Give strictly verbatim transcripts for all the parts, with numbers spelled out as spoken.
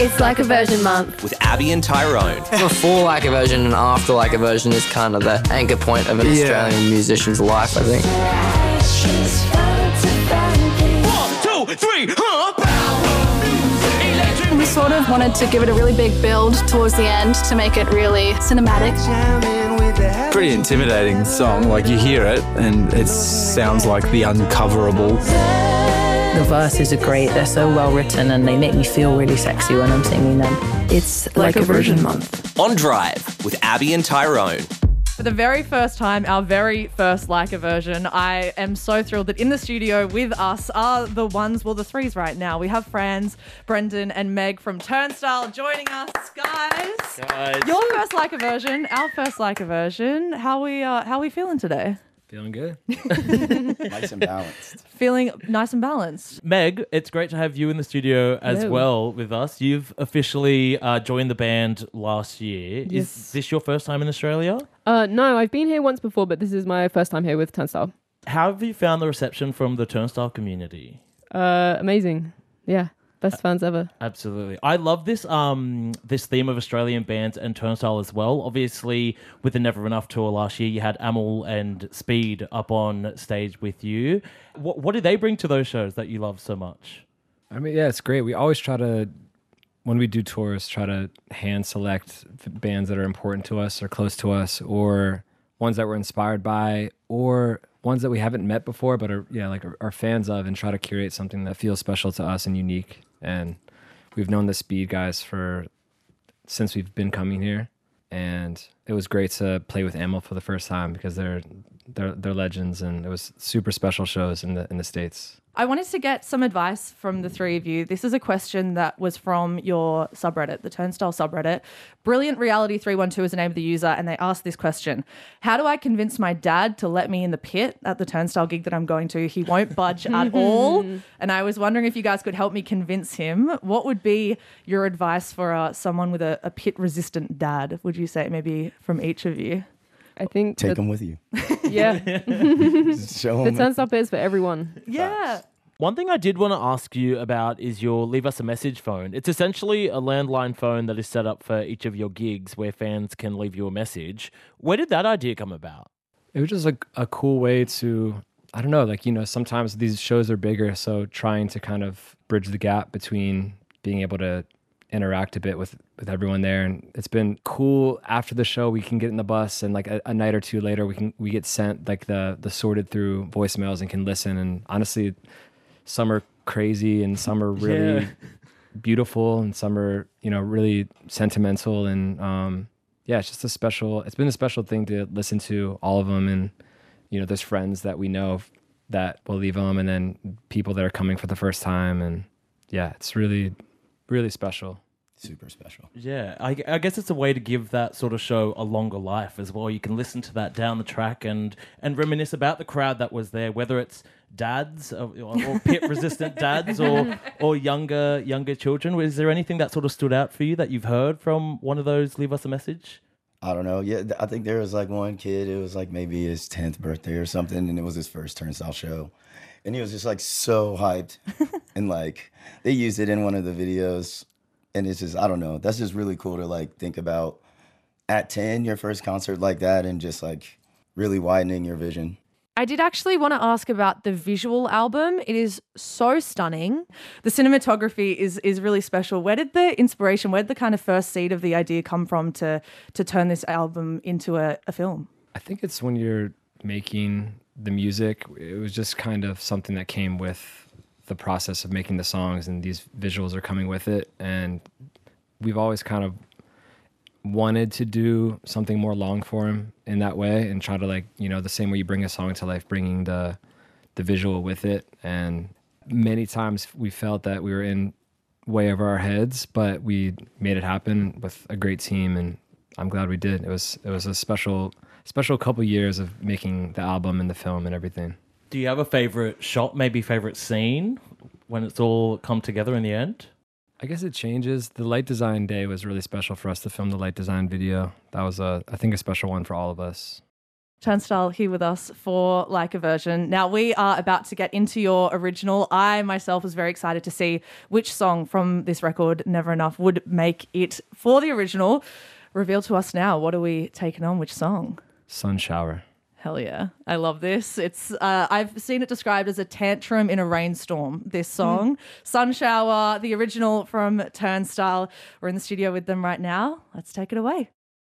It's Like a Virgin Month with Abby and Tyrone. Before Like a Virgin and after Like a Virgin is kind of the anchor point of an yeah. Australian musician's life, I think. One, two, three, huh? We sort of wanted to give it a really big build towards the end to make it really cinematic. Pretty intimidating song, like you hear it and it sounds like the uncoverable. The verses are great, they're so well written and they make me feel really sexy when I'm singing them. It's Like, like a, a Virgin Month. On Drive with Abby and Tyrone. For the very first time, our very first Like a Virgin, I am so thrilled that in the studio with us are the ones, well, the threes right now. We have Franz, Brendan and Meg from Turnstile joining us, guys. Guys. Your first Like a Virgin, our first Like a Virgin. How we uh, how we feeling today? Feeling good. Nice and balanced. Feeling nice and balanced. Meg, it's great to have you in the studio as Hello. well with us. You've officially uh, joined the band last year. Yes. Is this your first time in Australia? Uh, no, I've been here once before, but this is my first time here with Turnstile. How have you found the reception from the Turnstile community? Uh, amazing. Yeah, best fans ever. Absolutely. I love this um this theme of Australian bands and Turnstile as well. Obviously, with the Never Enough tour last year, you had Amel and Speed up on stage with you. What what do they bring to those shows that you love so much? I mean, yeah, it's great. We always try to, when we do tours, try to hand select bands that are important to us or close to us, or ones that we're inspired by, or ones that we haven't met before but are yeah like are, are fans of, and try to curate something that feels special to us and unique. And we've known the Speed guys for since we've been coming here, and it was great to play with Amel for the first time because they're they're they're legends, and it was super special shows in the in the States. I wanted to get some advice from the three of you. This is a question that was from your subreddit, the Turnstile subreddit. Brilliant Reality three one two is the name of the user, and they asked this question. How do I convince my dad to let me in the pit at the Turnstile gig that I'm going to? He won't budge at all. And I was wondering if you guys could help me convince him. What would be your advice for uh, someone with a, a pit-resistant dad, would you say, maybe from each of you? I think Take that, them with you. Yeah. Just show The them. Turnstile pit is for everyone. Yeah. One thing I did want to ask you about is your Leave Us a Message phone. It's essentially a landline phone that is set up for each of your gigs where fans can leave you a message. Where did that idea come about? It was just a, a cool way to, I don't know, like, you know, sometimes these shows are bigger, so trying to kind of bridge the gap between being able to interact a bit with, with everyone there. And it's been cool. After the show, we can get in the bus, and like a, a night or two later, we can we get sent like the the sorted through voicemails and can listen. And honestly, some are crazy and some are really Yeah. beautiful, and some are, you know, really sentimental. And um, yeah, it's just a special, it's been a special thing to listen to all of them. And, you know, there's friends that we know that will leave them, and then people that are coming for the first time. And yeah, it's really, really special. Super special. Yeah, I, I guess it's a way to give that sort of show a longer life as well. You can listen to that down the track and and reminisce about the crowd that was there, whether it's dads or, or pit-resistant dads or or younger younger children. Is there anything that sort of stood out for you that you've heard from one of those Leave Us a Message? I don't know. Yeah, th- I think there was like one kid, it was like maybe his tenth birthday or something, and it was his first Turnstile show. And he was just like so hyped. And like they used it in one of the videos. And it's just, I don't know, that's just really cool to like think about at ten, your first concert like that, and just like really widening your vision. I did actually want to ask about the visual album. It is so stunning. The cinematography is is really special. Where did the inspiration, where did the kind of first seed of the idea come from to to turn this album into a, a film? I think it's when you're making the music, it was just kind of something that came with the process of making the songs, and these visuals are coming with it. And we've always kind of wanted to do something more long form in that way, and try to, like, you know, the same way you bring a song to life, bringing the the visual with it. And many times we felt that we were in way over our heads, but we made it happen with a great team, and I'm glad we did. It was it was a special special couple years of making the album and the film and everything. Do you have a favorite shot, maybe favorite scene when it's all come together in the end? I guess it changes. The light design day was really special for us to film the light design video. That was, a, I think, a special one for all of us. Turnstile here with us for Like a Version. Now, we are about to get into your original. I myself was very excited to see which song from this record, Never Enough, would make it for the original. Reveal to us now, what are we taking on? Which song? Sun Shower. Hell yeah. I love this. It's uh, I've seen it described as a tantrum in a rainstorm, this song. Mm. Sun Shower, the original from Turnstile. We're in the studio with them right now. Let's take it away.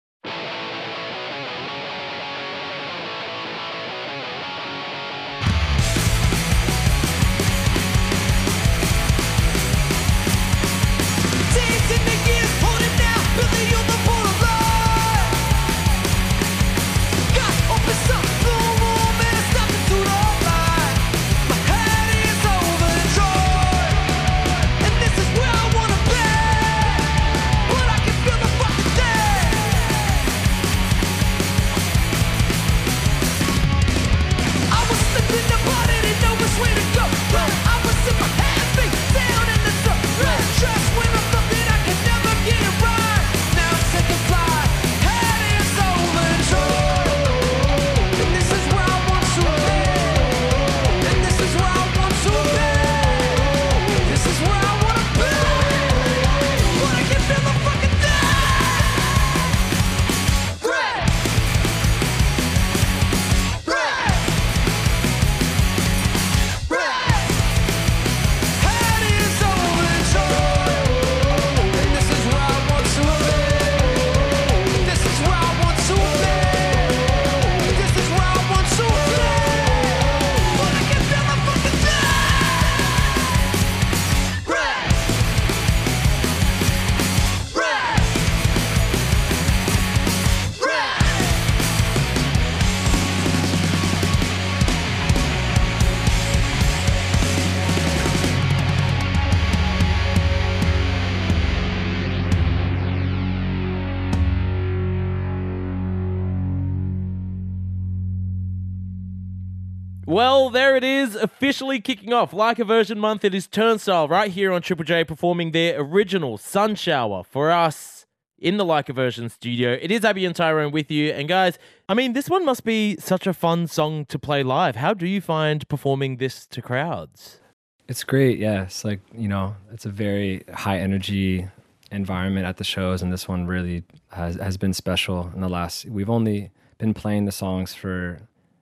Well, there it is, officially kicking off Like a Version month. It is Turnstile right here on Triple J performing their original Sun Shower for us in the Like a Version studio. It is Abby and Tyrone with you. And guys, I mean, this one must be such a fun song to play live. How do you find performing this to crowds? It's great, yeah. It's like, you know, it's a very high energy environment at the shows, and this one really has, has been special in the last, we've only been playing the songs for,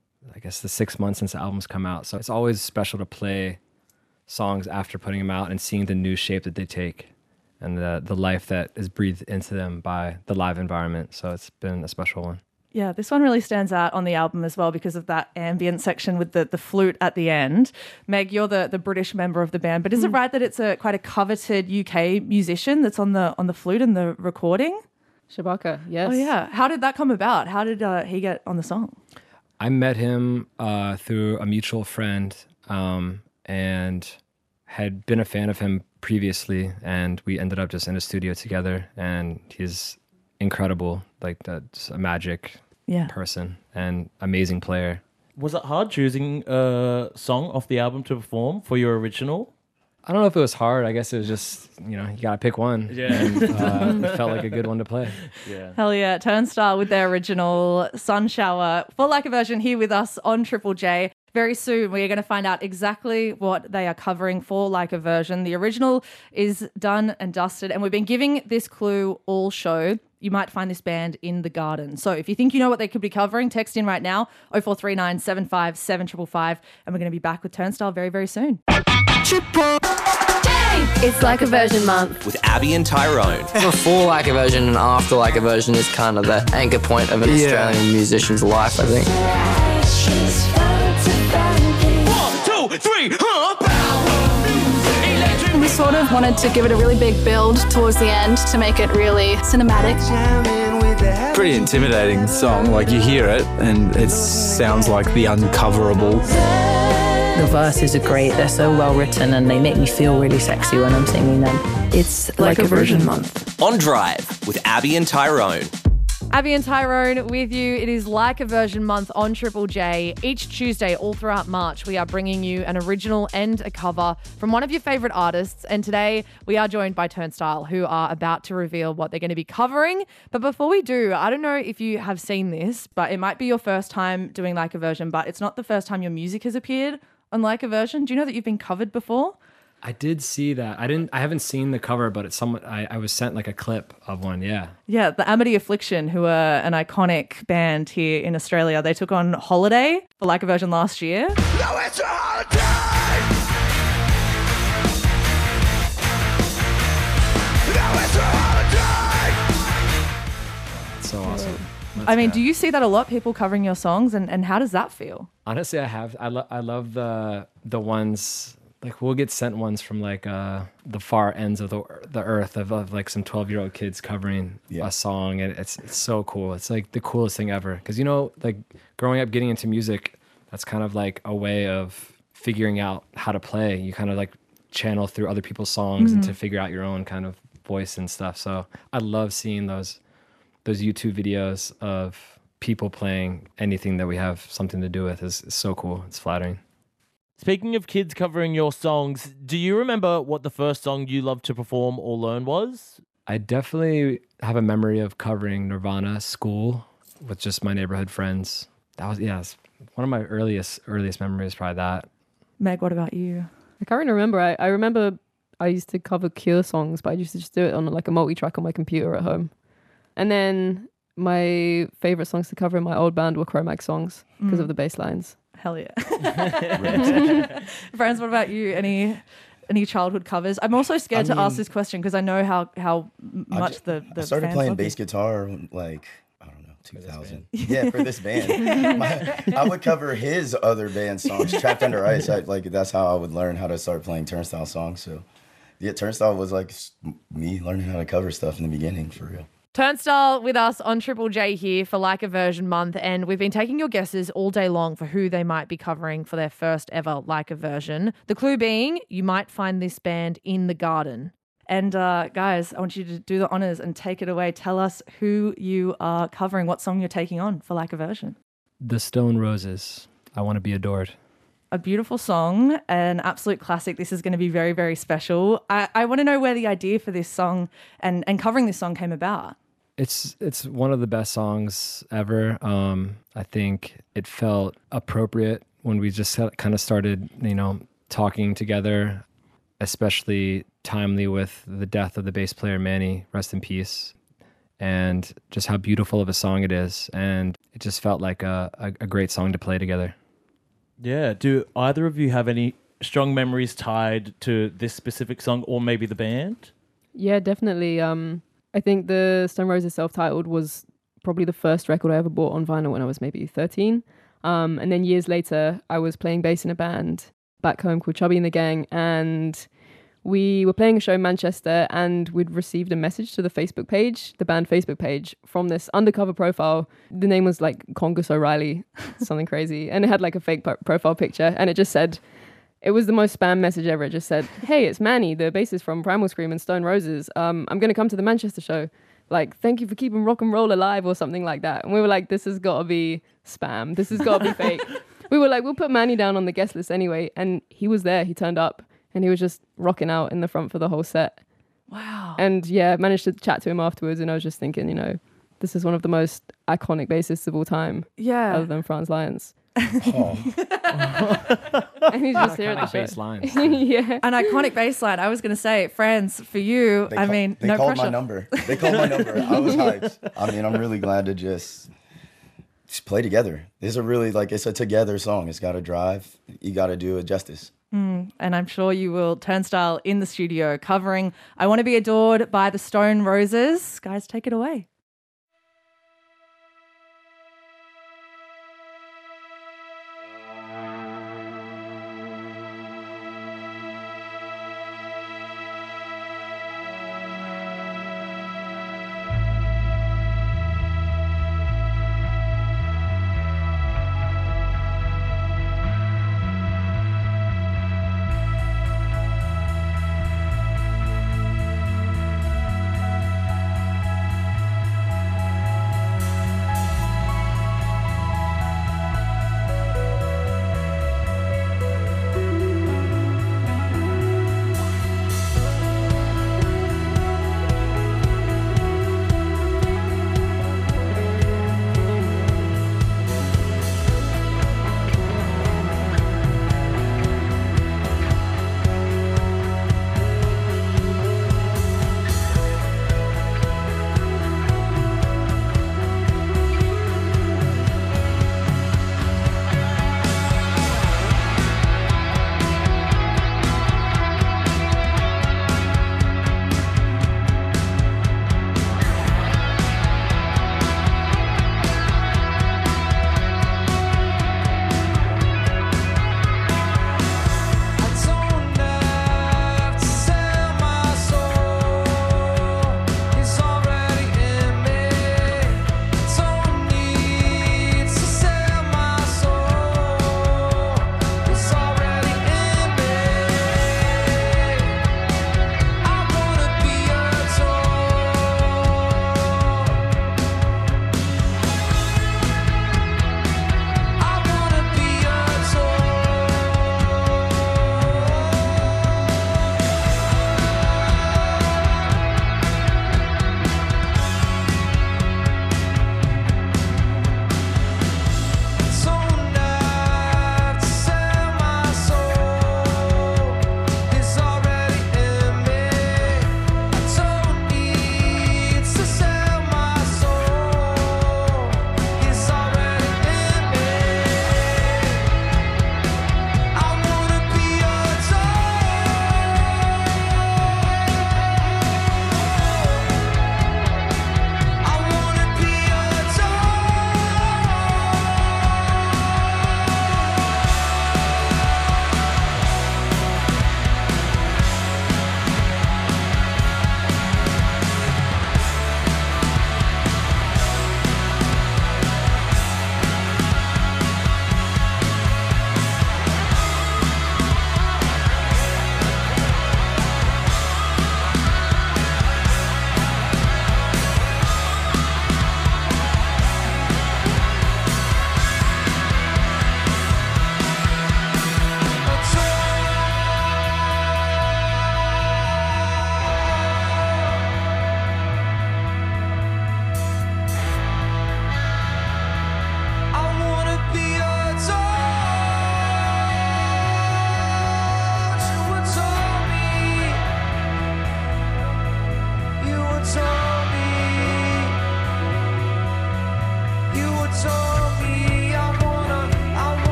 I guess, the six months since the album's come out. So it's always special to play songs after putting them out and seeing the new shape that they take and the, the life that is breathed into them by the live environment. So it's been a special one. Yeah, this one really stands out on the album as well because of that ambient section with the, the flute at the end. Meg, you're the, the British member of the band, but is mm. it right that it's a quite a coveted U K musician that's on the on the flute in the recording? Shabaka, yes. Oh yeah. How did that come about? How did uh, he get on the song? I met him uh, through a mutual friend um, and had been a fan of him previously, and we ended up just in a studio together, and he's incredible, like uh, just a magic yeah. person and amazing player. Was it hard choosing a song off the album to perform for your original? I don't know if it was hard. I guess it was just, you know, you got to pick one. Yeah. And uh, it felt like a good one to play. Yeah. Hell yeah. Turnstile with their original Sun Shower for Like a Version here with us on Triple J. Very soon, we are going to find out exactly what they are covering for Like a Version. The original is done and dusted, and we've been giving this clue all show. You might find this band in the garden. So if you think you know what they could be covering, text in right now, oh four three nine, seven five seven five five, and we're going to be back with Turnstile very, very soon. Triple It's Like a Version month with Abby and Tyrone. Before Like a Version and after Like a Version is kind of the anchor point of an Yeah. Australian musician's life, I think. One, two, three, huh? We sort of wanted to give it a really big build towards the end to make it really cinematic. Pretty intimidating song. Like, you hear it and it sounds like the uncoverable. The verses are great. They're so well written and they make me feel really sexy when I'm singing them. It's Like, like a Version month. On Drive with Abby and Tyrone. Abby and Tyrone with you. It is Like a Version month on Triple J. Each Tuesday, all throughout March, we are bringing you an original and a cover from one of your favourite artists. And today, we are joined by Turnstile, who are about to reveal what they're going to be covering. But before we do, I don't know if you have seen this, but it might be your first time doing Like a Version, but it's not the first time your music has appeared on Like a Version. Do you know that you've been covered before? I did see that. I didn't. I haven't seen the cover, but it's someone. I, I was sent like a clip of one. Yeah. Yeah, the Amity Affliction, who are an iconic band here in Australia. They took on Holiday for Like a Version last year. Now it's a holiday. Now it's a holiday. So awesome. That's I mean, bad. do you see that a lot? People covering your songs, and, and how does that feel? Honestly, I have. I love. I love the the ones. Like we'll get sent ones from like uh, the far ends of the the earth of, of like some twelve year old kids covering Yeah. a song, and it's it's so cool. It's like the coolest thing ever. Because you know, like growing up, getting into music, that's kind of like a way of figuring out how to play. You kind of like channel through other people's songs and to figure out your own kind of voice and stuff. So I love seeing those those YouTube videos of people playing anything that we have something to do with. Is is so cool. It's flattering. Speaking of kids covering your songs, do you remember what the first song you loved to perform or learn was? I definitely have a memory of covering Nirvana School with just my neighborhood friends. That was, yeah, it's one of my earliest earliest memories, probably that. Meg, what about you? I can't really remember. I, I remember I used to cover Cure songs, but I used to just do it on like a multi-track on my computer at home. And then my favorite songs to cover in my old band were Chromax songs because Mm. of the bass lines. Hell yeah. Friends, what about you? Any any childhood covers? I'm also scared I to ask mean- this question because I know how how m- I much ju- the, the I started fans playing love you. bass guitar like I don't know two thousand. Yeah, for this band. My, I would cover his other band songs, Trapped Under Ice. I, like that's how I would learn how to start playing Turnstile songs. So yeah, Turnstile was like s- me learning how to cover stuff in the beginning for real. Turnstile with us on Triple J here for Like a Version month, and we've been taking your guesses all day long for who they might be covering for their first ever Like a Version. The clue being, you might find this band in the garden. And uh, guys, I want you to do the honors and take it away. Tell us who you are covering, what song you're taking on for Like a Version. The Stone Roses. I Want to Be Adored. A beautiful song, an absolute classic. This is going to be very, very special. I, I want to know where the idea for this song and, and covering this song came about. It's it's one of the best songs ever. Um, I think it felt appropriate when we just kind of started, you know, talking together, especially timely with the death of the bass player Manny, rest in peace, and just how beautiful of a song it is. And it just felt like a, a, a great song to play together. Yeah. Do either of you have any strong memories tied to this specific song or maybe the band? Yeah, definitely. Um, I think the Stone Roses self-titled was probably the first record I ever bought on vinyl when I was maybe thirteen. Um, and then years later, I was playing bass in a band back home called Chubby and the Gang. And we were playing a show in Manchester, and we'd received a message to the Facebook page, the band Facebook page, from this undercover profile. The name was like Congus O'Reilly, something crazy. And it had like a fake po- profile picture. And it just said, it was the most spam message ever. It just said, hey, it's Manny, the bassist from Primal Scream and Stone Roses. Um, I'm going to come to the Manchester show. Like, thank you for keeping rock and roll alive or something like that. And we were like, this has got to be spam. This has got to be fake. We were like, we'll put Manny down on the guest list anyway. And he was there. He turned up and he was just rocking out in the front for the whole set. Wow. And yeah, managed to chat to him afterwards. And I was just thinking, you know, this is one of the most iconic bassists of all time. Yeah. Other than Franz Lyons. Oh. And he's just here at the Iconic show. bass lines. Yeah. An iconic bass line. I was going to say, Franz, for you, They I call- mean, they no called pressure. my number. They called my number. I was hyped. I mean, I'm really glad to just, just play together. It's a really like it's a together song. It's got to drive. You got to do it justice. Mm, and I'm sure you will. Turnstile in the studio covering I Want to Be Adored by the Stone Roses. Guys, take it away.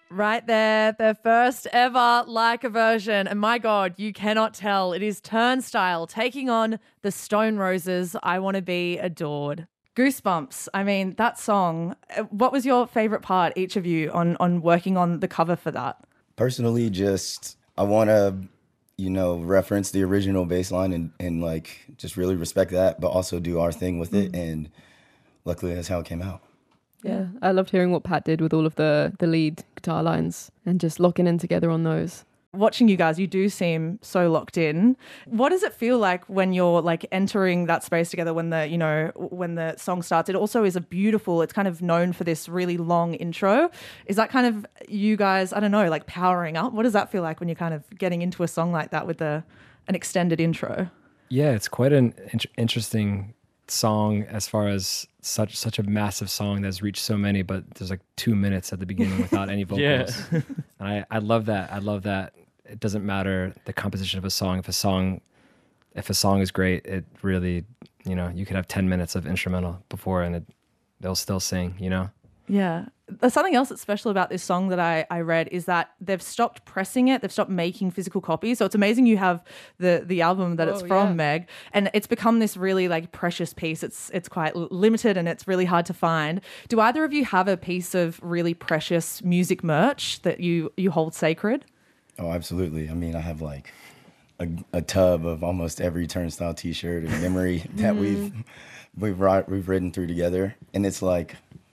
Right there, their first ever Like a Version. And my God, you cannot tell. It is Turnstile taking on the Stone Roses, I Want to Be Adored. Goosebumps. I mean, that song, what was your favorite part, each of you, on, on working on the cover for that? Personally, just I want to, you know, reference the original bass line and, and like just really respect that, but also do our thing with it. And luckily, that's how it came out. Yeah, I loved hearing what Pat did with all of the, the lead guitar lines and just locking in together on those. Watching you guys, you do seem so locked in. What does it feel like when you're like entering that space together when the, you know, when the song starts? It also is a beautiful, it's kind of known for this really long intro. Is that kind of you guys, I don't know, like powering up? What does that feel like when you're kind of getting into a song like that with the, an extended intro? Yeah, it's quite an in- interesting song as far as such such a massive song that's reached so many, but there's like two minutes at the beginning without any vocals. Yeah. And I, I love that. I love that. It doesn't matter the composition of a song. If a song if a song is great, it really, you know, you could have ten minutes of instrumental before and it, they'll still sing, you know? Yeah. There's something else that's special about this song that I, I read is that they've stopped pressing it. They've stopped making physical copies. So it's amazing you have the the album that Oh, it's from, yeah. Meg. And it's become this really like precious piece. It's it's quite l- limited and it's really hard to find. Do either of you have a piece of really precious music merch that you, you hold sacred? Oh, absolutely. I mean, I have like a, a tub of almost every Turnstile T-shirt and memory that we've we've wrought, we've written through together, and it's like,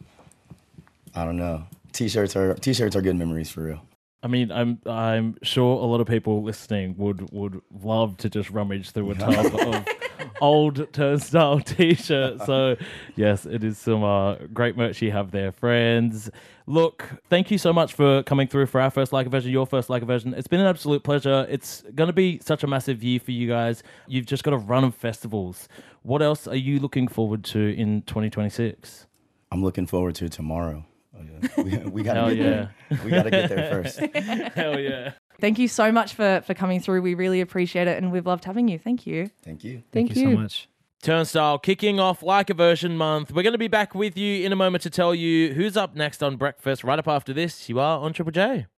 I don't know. T-shirts are T-shirts are good memories for real. I mean, I'm I'm sure a lot of people listening would would love to just rummage through a tub of old Turnstile T-shirts. So, yes, it is some uh, great merch you have there, friends. Look, thank you so much for coming through for our first Like a Version, your first Like a Version. It's been an absolute pleasure. It's going to be such a massive year for you guys. You've just got a run of festivals. What else are you looking forward to in twenty twenty-six? I'm looking forward to tomorrow. Oh, yeah. We, we gotta Hell get yeah. there. We gotta get there first. Hell yeah. Thank you so much for, for coming through. We really appreciate it and we've loved having you. Thank you. Thank you. Thank, Thank you so much. Turnstile kicking off Like a Version month. We're going to be back with you in a moment to tell you who's up next on Breakfast right up after this. You are on Triple J.